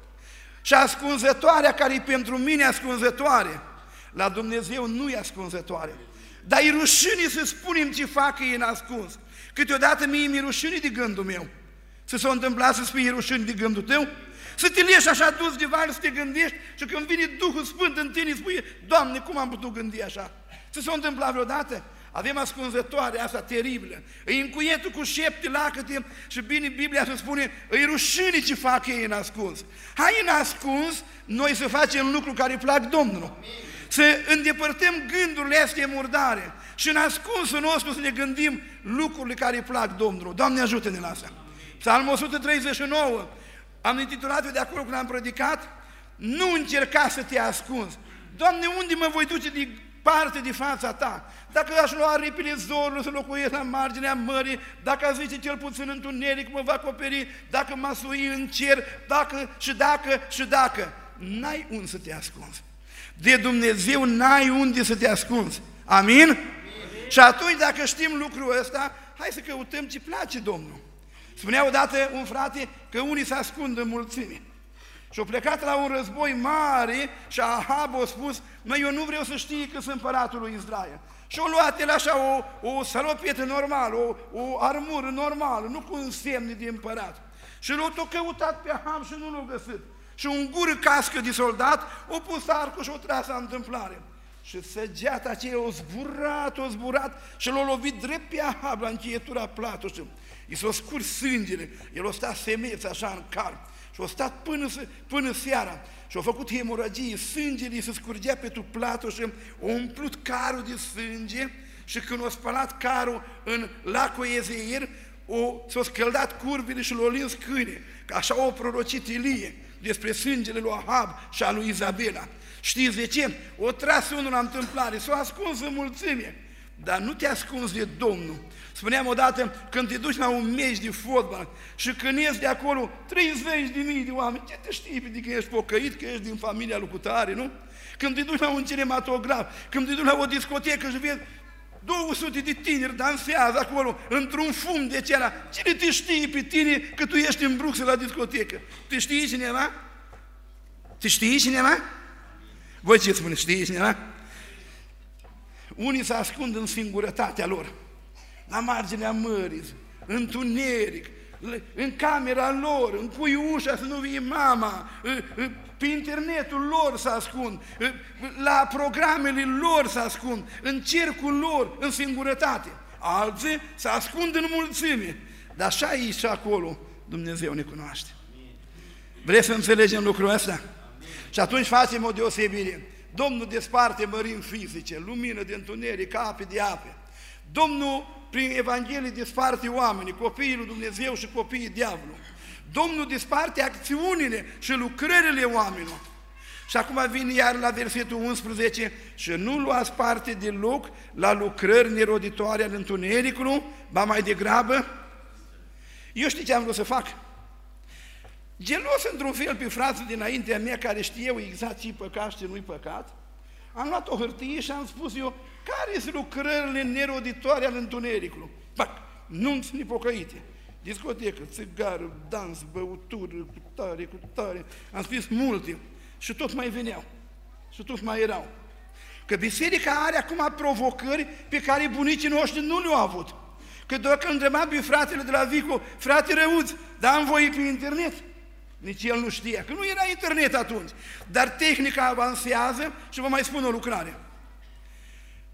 Și ascunzătoarea care e pentru mine ascunzătoare, la Dumnezeu nu e ascunzătoare. Dar e rușine să spunem ce fac ei în ascuns. Câteodată mie mi-e rușine de gândul meu. Să s-o întâmpla să spui e rușine de gândul tău? Să te leși așa dus de val, să te gândești și când vine Duhul Sfânt în tine spui, Doamne, cum am putut gândi așa? Să s-o întâmpla vreodată? Avem ascunzătoarea asta teribilă. Îi încuietul cu șepte lacăte și bine Biblia se spune, îi rușine ce fac ei în ascuns. Hai în ascuns noi să facem lucruri care îi plac Domnului. Să îndepărtăm gândurile astea murdare și în ascunsul nostru să ne gândim lucrurile care îi plac Domnului. Doamne ajută-ne la asta. Psalmul o sută treizeci și nouă, am intitulat-o de acolo când am predicat, nu încerca să te ascunzi. Doamne, unde mă voi duce de parte de fața Ta? Dacă aș lua aripile zorului să locuiesc la marginea mării, dacă aș zice cel puțin întuneric mă va acoperi, dacă m-a sui în cer, dacă și dacă și dacă, n-ai unde să te ascunzi. De Dumnezeu n-ai unde să te ascunzi. Amin? Amin? Și atunci, dacă știm lucrul ăsta, hai să căutăm ce place Domnul. Spunea odată un frate că unii se ascund în mulțime. Și au plecat la un război mare și Ahab a spus, măi, eu nu vreau să știi că sunt împăratul lui Israel. Și au luat el așa o, o salopietă normală, o, o armură normală, nu cu însemne de împărat. Și l-au căutat pe Ahab și nu l-au găsit. Și un gură cască de soldat o pus arcul și o tras la întâmplare. Și săgeata aceea o zburat, o zburat și l-a lovit drept pe Ahab la încheietura platoșului. I s-a scurs sângele, el a stat semeț așa în car și a stat până, până seara și a făcut hemoragie, sângele i se scurgea pe tu platoș, a umplut carul de sânge și când a spălat carul în lacul Ezeier, s-a scăldat curvile și l-a lins câine, că așa o prorocit Ilie despre sângele lui Ahab și a lui Izabela. Știți de ce? O tras unul la întâmplare, s-a ascuns în mulțime, dar nu te ascunzi de Domnul. Spuneam odată, când te duci la un meci de fotbal și când ies de acolo treizeci de mii de oameni, ce te știi pe că ești pocăit, că ești din familia lui cutare, nu? Când te duci la un cinematograf, când te duci la o discotecă și vezi două sute de tineri dansează acolo într-un fum de ceara, cine te știe pe tine că tu ești în Bruxelles la discotecă? Te știe cineva? Te știe cineva? Voi ce spune, știe cineva? Unii se ascund în singurătatea lor, la marginea mării, întuneric, în camera lor, în cuiușa să nu vie mama, pe internetul lor se ascund, la programele lor se ascund, în cercul lor, în singurătate. Alții se ascund în mulțime, dar și aici și acolo Dumnezeu ne cunoaște. Vreți să înțelegem lucrul ăsta? Și atunci facem o deosebire. Domnul desparte mărimi fizice, lumină de întuneric, ape de ape. Domnul prin Evanghelie desparte oamenii, copiii lui Dumnezeu și copiii diavolului. Domnul desparte acțiunile și lucrările oamenilor. Și acum vine iar la versetul unsprezece, și nu luați parte deloc la lucrări neroditoare ale întunericului, ba mai degrabă. Eu știu ce am vrut să fac? Gelos într-un fel pe frații dinaintea mea care știu exact ce-i păcat și ce nu-i păcat, am luat o hârtie și am spus eu, care sunt lucrările neroditoare ale întunericului? Pac, nunți nepocăite, discotecă, țigară, dans, băutură, cu tare, cu tare, am spus multe și tot mai veneau și tot mai erau. Că biserica are acum provocări pe care bunicii noștri nu le-au avut. Că dacă îl întrebam pe fratele de la Vico, frate Răuț, dar am voie pe internet? Nici el nu știa, că nu era internet atunci. Dar tehnica avansează și vă mai spun o lucrare.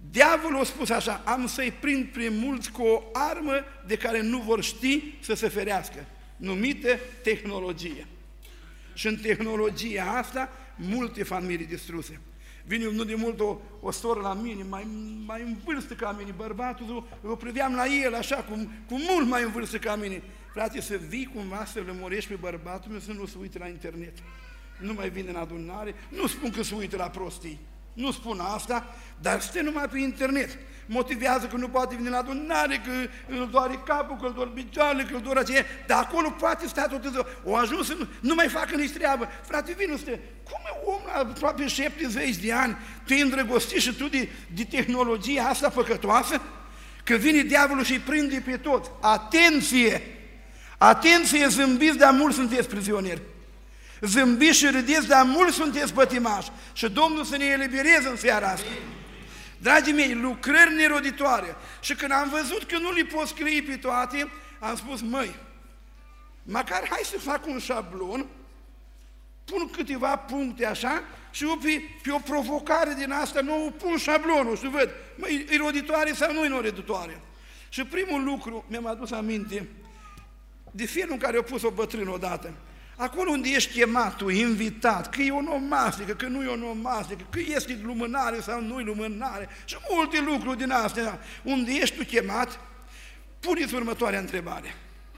Diavolul a spus așa, am să-i prind prin mulți cu o armă de care nu vor ști să se ferească, numită tehnologie. Și în tehnologia asta, multe familii distruse. Vine nu de mult o, o soră la mine, mai, mai în vârstă ca mine, bărbatul, eu priveam la el așa, cum, cum mult mai în vârstă ca mine. Frate, să vii cumva să lămurești pe bărbatul meu să nu se uite la internet. Nu mai vine în adunare, nu spun că se uită la prostii, nu spun asta, dar stă numai pe internet. Motivează că nu poate veni la adunare, că îl doare capul, că îl doare picioarele, că îl doare aceea, dar acolo poate sta tot ziua. O ajuns să nu, nu mai facă nici treabă. Frate, vină să te... Cum e om la aproape șaptezeci de ani, te îndrăgosti și tu de, de tehnologia asta păcătoasă? Că vine diavolul și îi prinde pe toți. Atenție! Atenție, zâmbiți, dar mulți sunteți prizonieri. Zâmbiți și râdeți, dar mulți sunteți pătimași. Și Domnul să ne elibereze în seara asta. Dragii mei, lucrări neroditoare. Și când am văzut că nu le pot scrie pe toate, am spus, măi, măcar hai să fac un șablon, pun câteva puncte așa și eu pe, pe o provocare din asta nouă pun șablonul și văd, măi, e roditoare sau nu e roditoare. Și primul lucru, mi-am adus aminte, de felul în care a pus o bătrână odată. Acolo unde ești chemat, tu, invitat, că e onomastică, că nu e onomastică, că este lumânare sau nu e lumânare și multe lucruri din astea, unde ești tu chemat, puneți următoarea întrebare.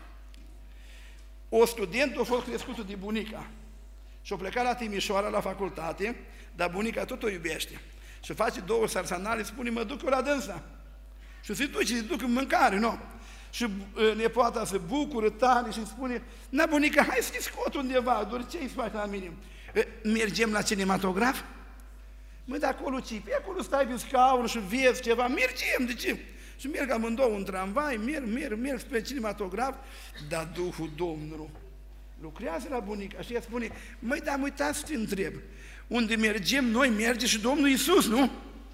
O studentă a fost crescută de bunica și a plecat la Timișoara la facultate, dar bunica tot o iubește și face două sarsanale, spune, mă duc eu la dânsa și se duce, se duc în mâncare, nu? Și nepoata se bucură tare și spune, na, bunica, hai să-i scot undeva, doar ce-i faci la mine? Mergem la cinematograf? Măi, de acolo ce? Pe acolo stai pe scaun și vezi ceva, mergem, de ce? Și merg amândouă în tramvai, merg, merg, merg spre cinematograf, dar Duhul Domnului lucrează la bunica și ea spune, măi, dar am uitat să te întreb, unde mergem noi, merge și Domnul Iisus, nu?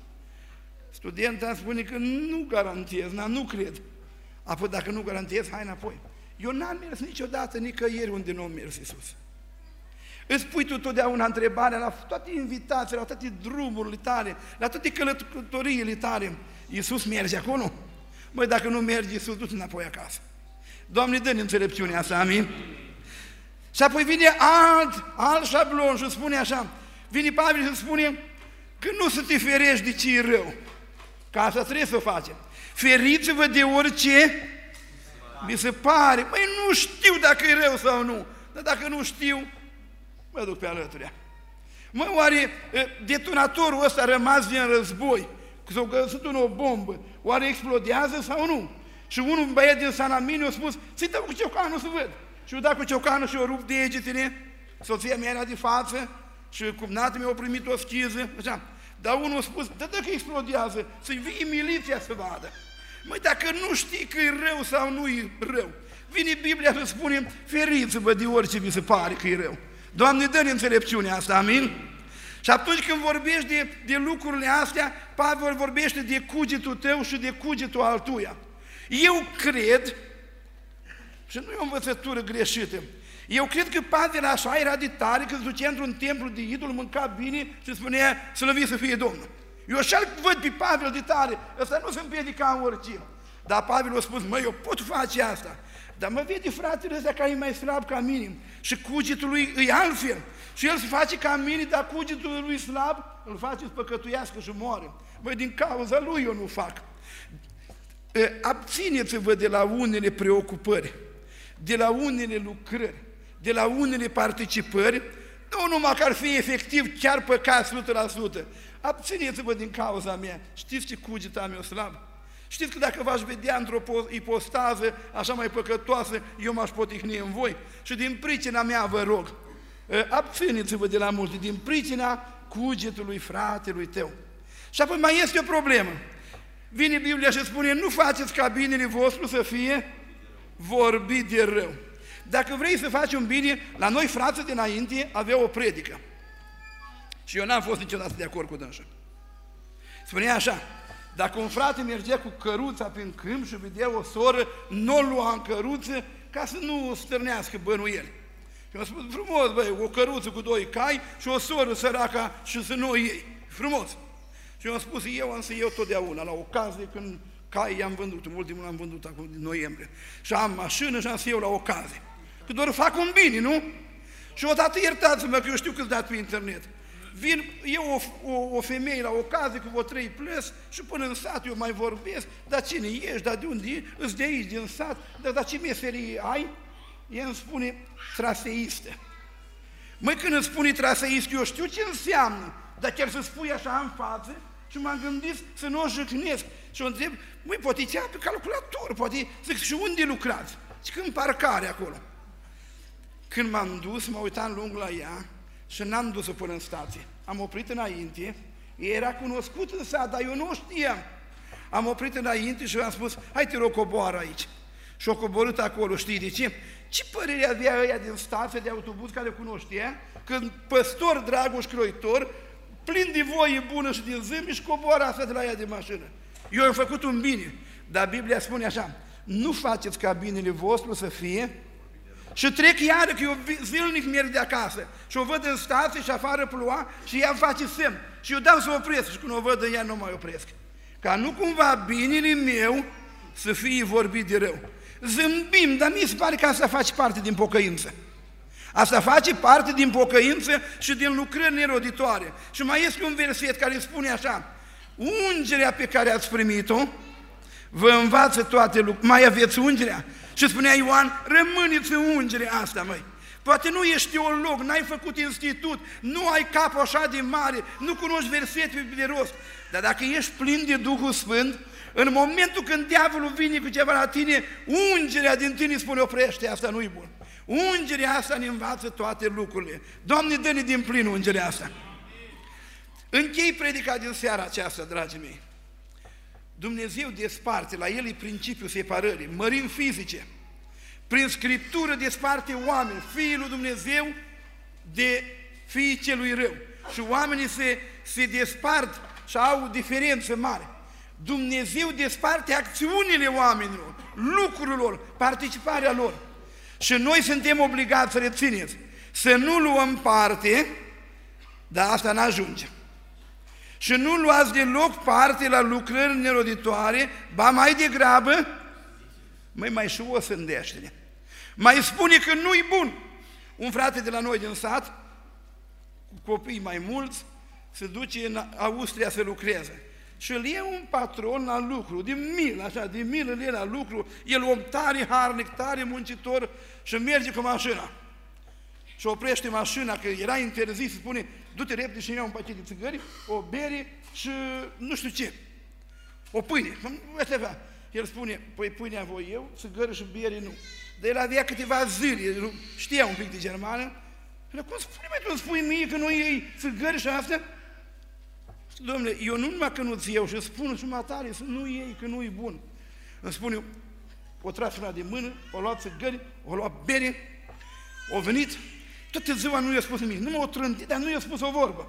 Studenta spune că nu garantez, na, nu cred. Apoi, dacă nu garantez, hai înapoi. Eu n-am mers niciodată nicăieri unde nu a mers Iisus. Îți pui tu totdeauna întrebarea la toate invitațiile, la toate drumurile tale, la toate călătoriile tale. Iisus merge acolo? Măi, dacă nu merge Iisus, du-te înapoi acasă. Doamne, dă-ne înțelepciunea asta, amin? Și apoi vine alt, alt șablon și spune așa, vine Pavel și spune că nu să te ferești de ce e rău. Ca asta trebuie să o facem. Feriți-vă de orice mi se pare. Măi, nu știu dacă e rău sau nu, dar dacă nu știu, mă duc pe alăturea. Mă, oare detonatorul ăsta rămas din război, că s-a găsit o bombă, oare explodează sau nu? Și unul băiat din Sanamini a spus, să-i dă cu ciocanul să văd. Și eu dat cu ciocanul și o rup degetele, soția mea era de față și cumnatul meu a primit o schiză, așa. Dar unul a spus, da, dacă explodează, să-i vii miliția să vadă. Măi, dacă nu știi că e rău sau nu e rău, vine Biblia să spune, feriți-vă de orice vi se pare că e rău. Doamne, dă-ne înțelepciunea asta, amin? Și atunci când vorbești de, de lucrurile astea, Pavel vorbește de cugetul tău și de cugetul altuia. Eu cred, și nu e o învățătură greșită, eu cred că Pavel așa era de tare că se ducea într-un templu de idol, mânca bine și spunea, slăvit să fie Domnul. Eu așa-l văd pe Pavel de tare, ăsta nu se împiedica în orice. Dar Pavel a spus, măi, eu pot face asta. Dar mă vede fratele ăsta care e mai slab ca mine și cugetul lui e altfel. Și el se face ca mine, dar cugetul lui slab îl face să păcătuiască și moare. Măi, din cauza lui eu nu fac. Abțineți-vă de la unele preocupări, de la unele lucrări, de la unele participări, nu numai că ar fi efectiv chiar păcat o sută la sută. Abțineți-vă din cauza mea. Știți ce cuget am eu slab? Știți că dacă v-aș vedea într-o ipostază așa mai păcătoasă, eu m-aș potihni în voi? Și din pricina mea vă rog, abțineți-vă de la multe, din pricina cugetului fratelui tău. Și apoi mai este o problemă. Vine Biblia și spune, nu faceți ca binele vostru să fie vorbit de rău. Dacă vrei să faci un bine, la noi frații dinainte avea o predică. Și eu n-am fost niciodată de acord cu dânsa. Spunea așa, dacă un frate mergea cu căruța prin câmp și vedea o soră, nu o lua în căruță ca să nu stârnească bănuieli. Și mi-a spus, frumos, băi, o căruță cu doi cai și o soră săraca și să nu o iei. Frumos. Și eu am spus, eu am să iau totdeauna, la ocazie, când cai i-am vândut, în ultimul am vândut acum din noiembrie. Și am mașină și am să iau la ocazie. Că doar fac un bine, nu? Și odată iertați-mă, că eu știu câți dați pe internet. Vin eu o, o, o femeie la ocazie cu vreo trei plăs și până în sat eu mai vorbesc, dar cine ești, dar de unde ești, îți de aici, din sat, dar, dar ce meserie ai? Ea îmi spune traseistă. Măi, când îmi spune traseist, eu știu ce înseamnă, dar chiar să spui așa în față și m-am gândit să nu o jăcnesc. Și o întreb, măi, poate cea pe calculator, poate, zic, și unde lucrați? Și când parcare acolo. Când m-am dus, mă uitam lung la ea și n-am dus-o până în stație. Am oprit înainte, era cunoscut în sat, dar eu nu o știam. Am oprit înainte și am spus, hai te rog, coboară aici. Și-o coborât acolo, știi de ce? Ce părere avea ăia din stație de autobuz care cunoștea? Când păstor Dragoș Croitor, plin de voie bună și din zâmbi, și coboară asta de la ea de mașină. Eu am făcut un bine, dar Biblia spune așa, nu faceți ca binele vostru să fie. Și trec iară, că eu zilnic merg de acasă și o văd în stație și afară ploua și ea îmi face semn. Și eu dau să opresc și când o văd în ea nu mai opresc. Ca nu cumva binele meu să fie vorbit de rău. Zâmbim, dar mi se pare că asta face parte din pocăință. Asta face parte din pocăință și din lucrări neroditoare. Și mai este un verset care spune așa, ungerea pe care ați primit-o vă învață toate lucrurile. Mai aveți ungerea? Și spunea Ioan, rămâneți în ungerea asta, măi. Poate nu ești teolog, n-ai făcut institut, nu ai capul așa de mare, nu cunoști versete de rost, dar dacă ești plin de Duhul Sfânt, în momentul când diavolul vine cu ceva la tine, ungerea din tine spune, oprește, asta nu-i bun. Ungerea asta ne învață toate lucrurile. Doamne, dă-ne din plin ungerea asta. Închei predica din seara aceasta, dragii mei. Dumnezeu desparte, la El e principiul separării, mărimi fizice. Prin Scriptură desparte oameni, fiii lui Dumnezeu de fiii celui rău. Și oamenii se, se despart și au o diferență mare. Dumnezeu desparte acțiunile oamenilor, lucrurilor, participarea lor. Și noi suntem obligați să rețineți, să nu luăm parte, dar asta n-ajunge. Și nu luați deloc parte la lucrări neroditoare, ba mai degrabă, măi, mai și o sândește-ne. Mai spune că nu-i bun. Un frate de la noi din sat, cu copii mai mulți, se duce în Austria să lucreze. Și îl ia un patron la lucru, de milă, așa, de milă îl ia la lucru, el om tare harnic, tare muncitor și merge cu mașina. Și oprește mașina, că era interzis, spune, du-te repede și ia un pachet de țigări, o bere și nu știu ce, o pâine. El spune, păi pâinea voi eu, țigări și bere nu. Dar el avea câteva zile, știa un pic de germană. El, cum spune, mai tu îmi spui mie că nu iei țigări și astea? Dom'le, eu nu numai că nu-ți iau, și spun și matare să nu iei, că nu e bun. Îmi spune, o tras una de mână, o luat țigări, o luat bere, o venit, toată ziua nu i-a spus nimic, numai o trântit, dar nu i-a spus o vorbă.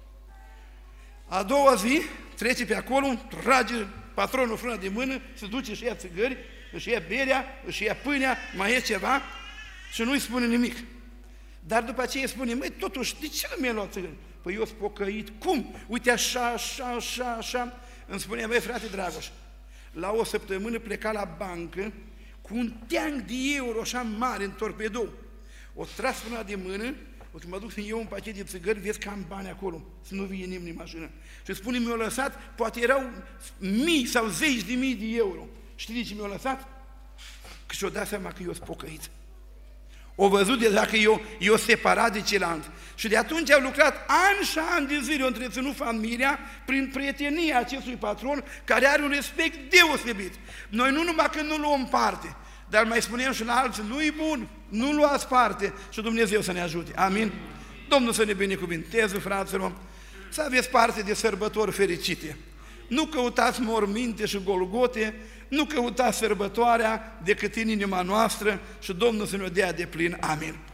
A doua zi, trece pe acolo, trage patronul frâna de mână, se duce și ia țigări, își ia berea, își ia pâinea, mai e ceva și nu-i spune nimic. Dar după aceea spune, măi, totuși, de ce nu mi-ai luat țigări? Păi eu sunt pocăit, cum? Uite așa, așa, așa, așa. Îmi spunea, băi, frate Dragoș, la o săptămână pleca la bancă cu un teanc de euro așa mare în torpedou. O tras până de mână, o să mă duc să iau un pachet de țigări, vezi că am bani acolo, să nu vie nimeni în mașină. Și spune, mi-au lăsat, poate erau mii sau zeci de mii de euro. Știi de ce mi-au lăsat? Că și-o dat seama că eu sunt pocăit. O văzut de dacă eu, eu separat de celălalt. Și de atunci au lucrat ani și ani de zile, au întreținut familia prin prietenia acestui patron, care are un respect deosebit. Noi nu numai că nu luăm parte, dar mai spunem și la alții, nu-i bun, nu luați parte și Dumnezeu să ne ajute. Amin? Domnul să ne binecuvinteze, fraților, să aveți parte de sărbători fericite. Nu căutați morminte și golgote, nu căutați sărbătoarea decât în inima noastră și Domnul să ne dea de plin. Amin.